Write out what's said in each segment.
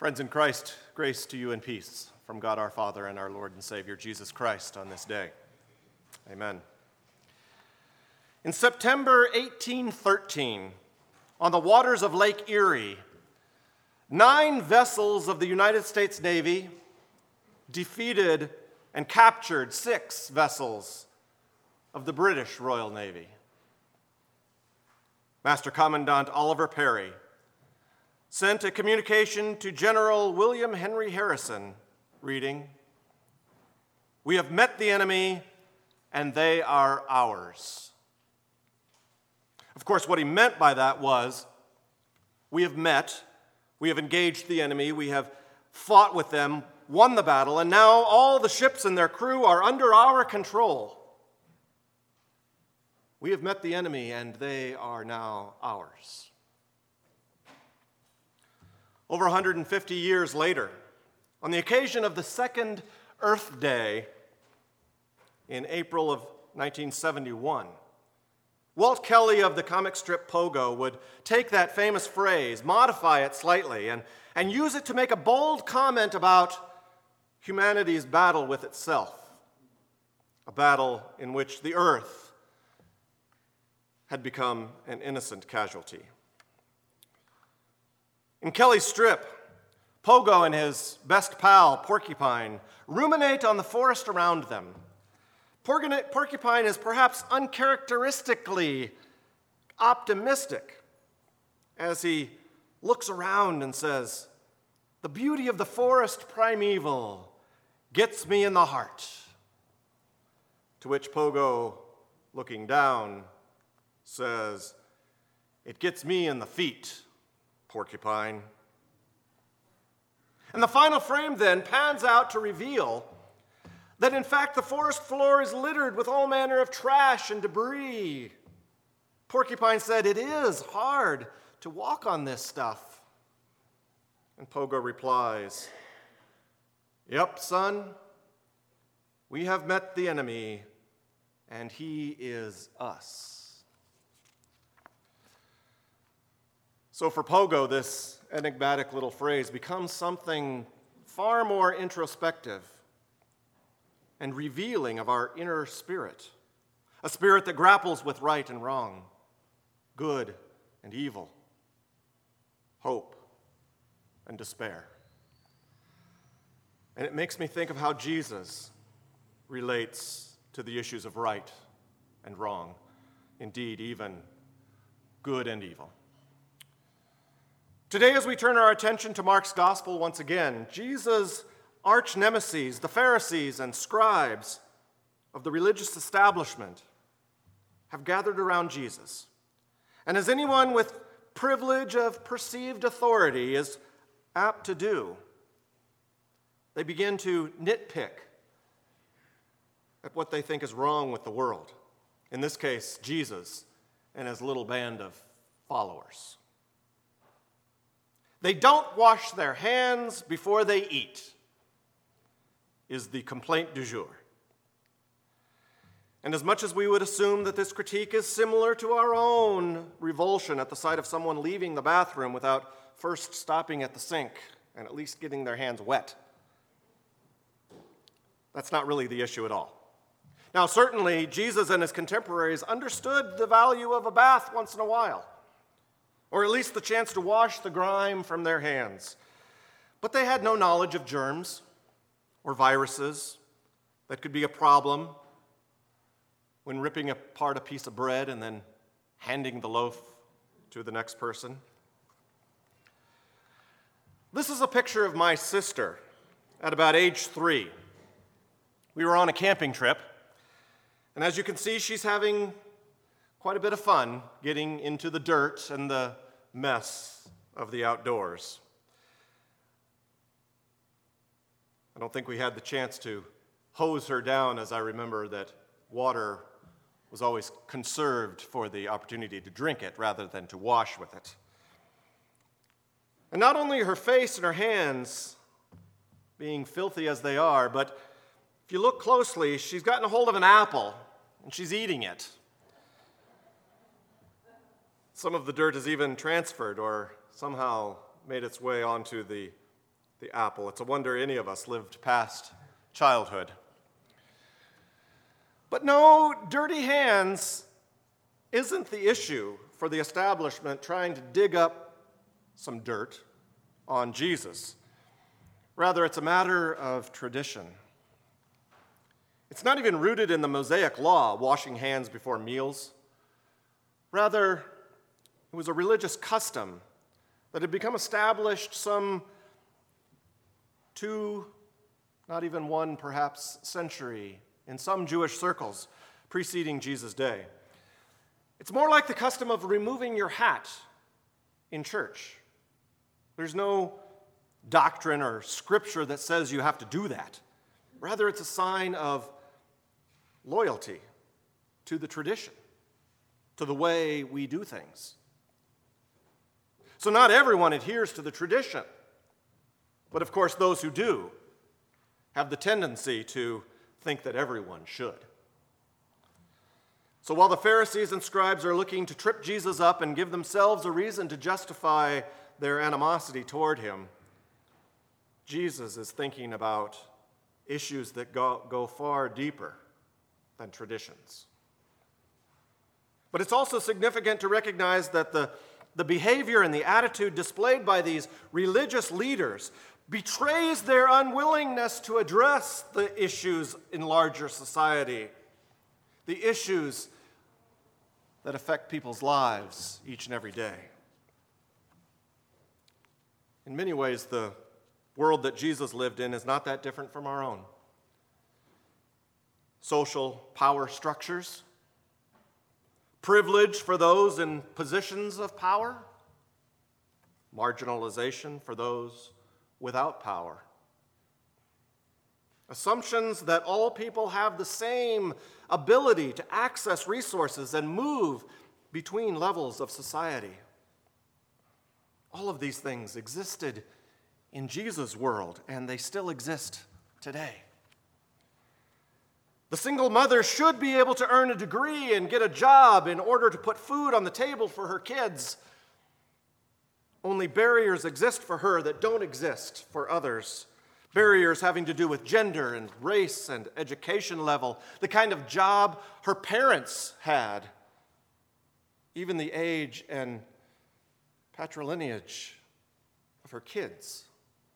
Friends in Christ, grace to you and peace from God our Father and our Lord and Savior Jesus Christ on this day. Amen. In September 1813, on the waters of Lake Erie, 9 vessels of the United States Navy defeated and captured 6 vessels of the British Royal Navy. Master Commandant Oliver Perry sent a communication to General William Henry Harrison, reading, "We have met the enemy, and they are ours." Of course, what he meant by that was, we have met, we have engaged the enemy, we have fought with them, won the battle, and now all the ships and their crew are under our control. We have met the enemy, and they are now ours. Over 150 years later, on the occasion of the second Earth Day in April of 1971, Walt Kelly of the comic strip Pogo would take that famous phrase, modify it slightly, and use it to make a bold comment about humanity's battle with itself, a battle in which the earth had become an innocent casualty. In Kelly's strip, Pogo and his best pal, Porcupine, ruminate on the forest around them. Porcupine is perhaps uncharacteristically optimistic as he looks around and says, "The beauty of the forest primeval gets me in the heart." To which Pogo, looking down, says, "It gets me in the feet, Porcupine." And the final frame then pans out to reveal that in fact the forest floor is littered with all manner of trash and debris. Porcupine said, "It is hard to walk on this stuff." And Pogo replies, "Yep, son, we have met the enemy, and he is us." So for Pogo, this enigmatic little phrase becomes something far more introspective and revealing of our inner spirit, a spirit that grapples with right and wrong, good and evil, hope and despair. And it makes me think of how Jesus relates to the issues of right and wrong, indeed, even good and evil. Today, as we turn our attention to Mark's gospel once again, Jesus' arch nemeses, the Pharisees and scribes of the religious establishment, have gathered around Jesus. And as anyone with privilege of perceived authority is apt to do, they begin to nitpick at what they think is wrong with the world. In this case, Jesus and his little band of followers. They don't wash their hands before they eat, is the complaint du jour. And as much as we would assume that this critique is similar to our own revulsion at the sight of someone leaving the bathroom without first stopping at the sink and at least getting their hands wet, that's not really the issue at all. Now, certainly, Jesus and his contemporaries understood the value of a bath once in a while, or at least the chance to wash the grime from their hands. But they had no knowledge of germs or viruses that could be a problem when ripping apart a piece of bread and then handing the loaf to the next person. This is a picture of my sister at about age 3. We were on a camping trip, and as you can see, she's having quite a bit of fun getting into the dirt and the mess of the outdoors. I don't think we had the chance to hose her down, as I remember that water was always conserved for the opportunity to drink it rather than to wash with it. And not only her face and her hands being filthy as they are, but if you look closely, she's gotten a hold of an apple and she's eating it. Some of the dirt has even transferred or somehow made its way onto the the apple. It's a wonder any of us lived past childhood. But no, dirty hands isn't the issue for the establishment trying to dig up some dirt on Jesus. Rather, it's a matter of tradition. It's not even rooted in the Mosaic law, washing hands before meals. Rather, it was a religious custom that had become established some 2, not even 1, perhaps, century in some Jewish circles preceding Jesus' day. It's more like the custom of removing your hat in church. There's no doctrine or scripture that says you have to do that. Rather, it's a sign of loyalty to the tradition, to the way we do things. So not everyone adheres to the tradition, but of course those who do have the tendency to think that everyone should. So while the Pharisees and scribes are looking to trip Jesus up and give themselves a reason to justify their animosity toward him, Jesus is thinking about issues that go far deeper than traditions. But it's also significant to recognize that the behavior and the attitude displayed by these religious leaders betrays their unwillingness to address the issues in larger society, the issues that affect people's lives each and every day. In many ways, the world that Jesus lived in is not that different from our own. Social power structures, privilege for those in positions of power, marginalization for those without power. Assumptions that all people have the same ability to access resources and move between levels of society. All of these things existed in Jesus' world, and they still exist today. The single mother should be able to earn a degree and get a job in order to put food on the table for her kids. Only barriers exist for her that don't exist for others. Barriers having to do with gender and race and education level, the kind of job her parents had, even the age and patrilineage of her kids.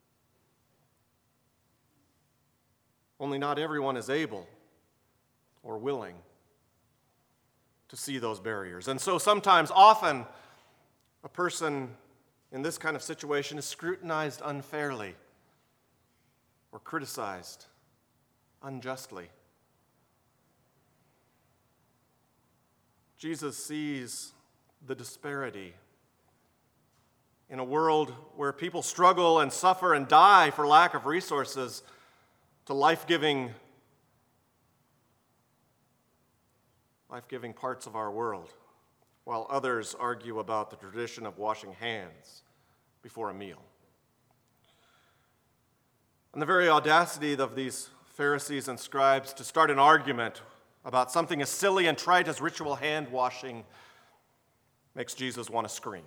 Only not everyone is able or willing to see those barriers. And so sometimes, often, a person in this kind of situation is scrutinized unfairly or criticized unjustly. Jesus sees the disparity in a world where people struggle and suffer and die for lack of resources to life-giving parts of our world, while others argue about the tradition of washing hands before a meal. And the very audacity of these Pharisees and scribes to start an argument about something as silly and trite as ritual hand washing makes Jesus want to scream.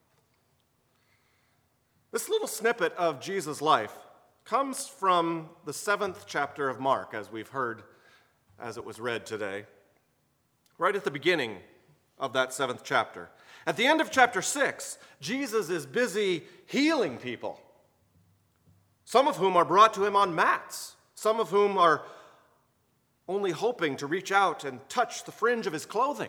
This little snippet of Jesus' life comes from the 7th chapter of Mark, as we've heard as it was read today. Right at the beginning of that 7th chapter. At the end of chapter 6, Jesus is busy healing people, some of whom are brought to him on mats, some of whom are only hoping to reach out and touch the fringe of his clothing.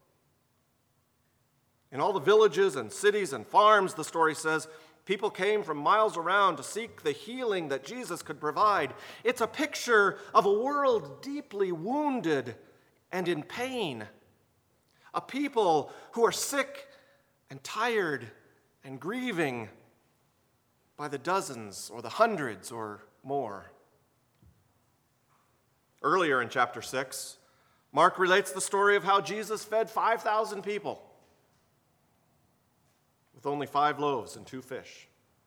In all the villages and cities and farms, the story says, people came from miles around to seek the healing that Jesus could provide. It's a picture of a world deeply wounded and in pain. A people who are sick and tired and grieving by the dozens or the hundreds or more. Earlier in chapter 6, Mark relates the story of how Jesus fed 5,000 people with only 5 loaves and 2 fish.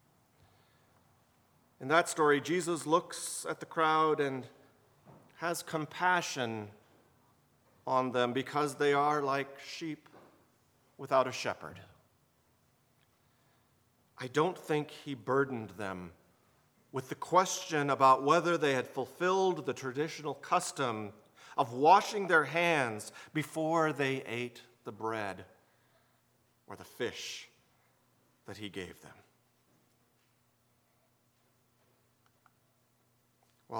In that story, Jesus looks at the crowd and has compassion on them because they are like sheep without a shepherd. I don't think he burdened them with the question about whether they had fulfilled the traditional custom of washing their hands before they ate the bread or the fish that he gave them. While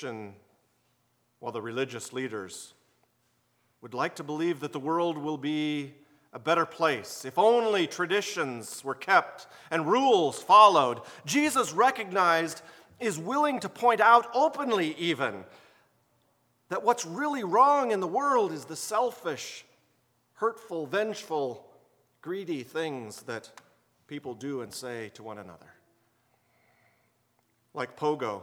the religious leaders would like to believe that the world will be a better place if only traditions were kept and rules followed, Jesus recognized, is willing to point out openly even, that what's really wrong in the world is the selfish, hurtful, vengeful, greedy things that people do and say to one another. Like Pogo,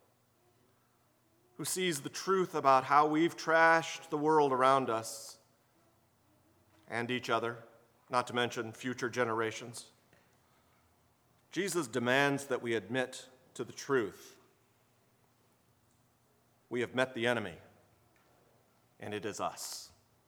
who sees the truth about how we've trashed the world around us and each other, not to mention future generations. Jesus demands that we admit to the truth. We have met the enemy, and it is us.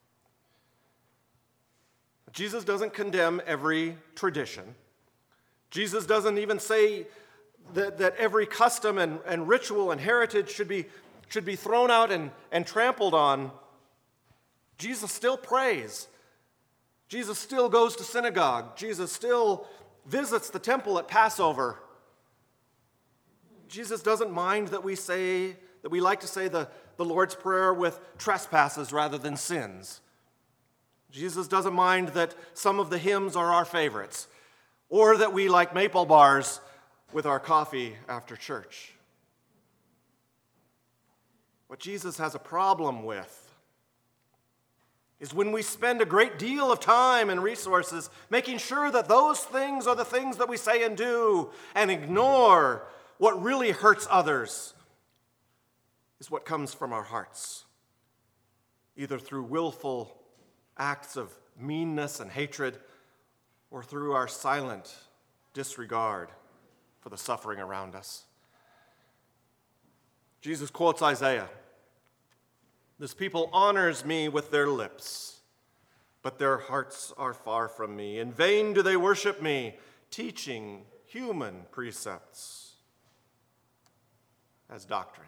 Jesus doesn't condemn every tradition. Jesus doesn't even say that every custom and ritual and heritage should be thrown out and trampled on. Jesus still prays. Jesus still goes to synagogue. Jesus still visits the temple at Passover. Jesus doesn't mind that we like to say the Lord's Prayer with trespasses rather than sins. Jesus doesn't mind that some of the hymns are our favorites, or that we like maple bars with our coffee after church. What Jesus has a problem with is when we spend a great deal of time and resources making sure that those things are the things that we say and do, and ignore what really hurts others is what comes from our hearts, either through willful acts of meanness and hatred or through our silent disregard for the suffering around us. Jesus quotes Isaiah. This people honors me with their lips, but their hearts are far from me. In vain do they worship me, teaching human precepts as doctrine.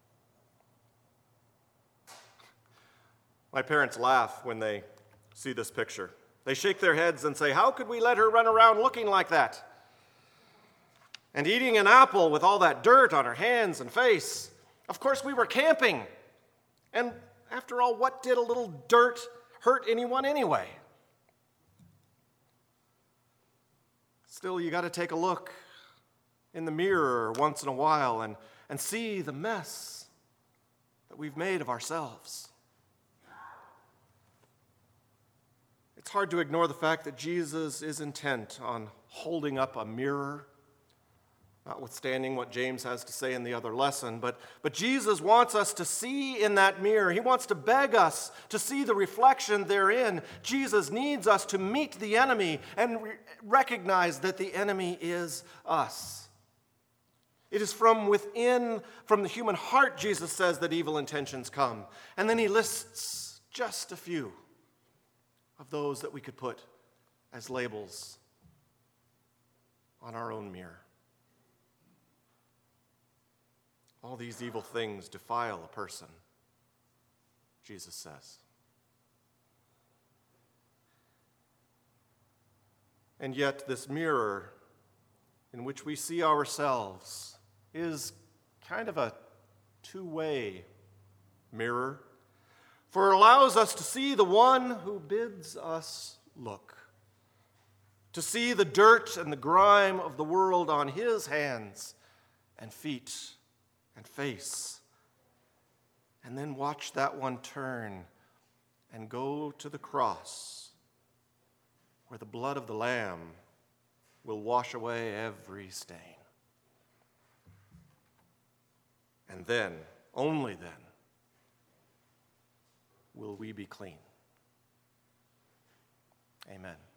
My parents laugh when they see this picture. They shake their heads and say, "How could we let her run around looking like that? And eating an apple with all that dirt on her hands and face. Of course, we were camping. And after all, what did a little dirt hurt anyone anyway?" Still, you got to take a look in the mirror once in a while and see the mess that we've made of ourselves. It's hard to ignore the fact that Jesus is intent on holding up a mirror, notwithstanding what James has to say in the other lesson. But Jesus wants us to see in that mirror. He wants to beg us to see the reflection therein. Jesus needs us to meet the enemy and recognize that the enemy is us. It is from within, from the human heart, Jesus says, that evil intentions come. And then he lists just a few of those that we could put as labels on our own mirror. All these evil things defile a person, Jesus says. And yet this mirror in which we see ourselves is kind of a two-way mirror, for it allows us to see the one who bids us look, to see the dirt and the grime of the world on his hands and feet and face, and then watch that one turn and go to the cross where the blood of the Lamb will wash away every stain. And then, only then, will we be clean. Amen.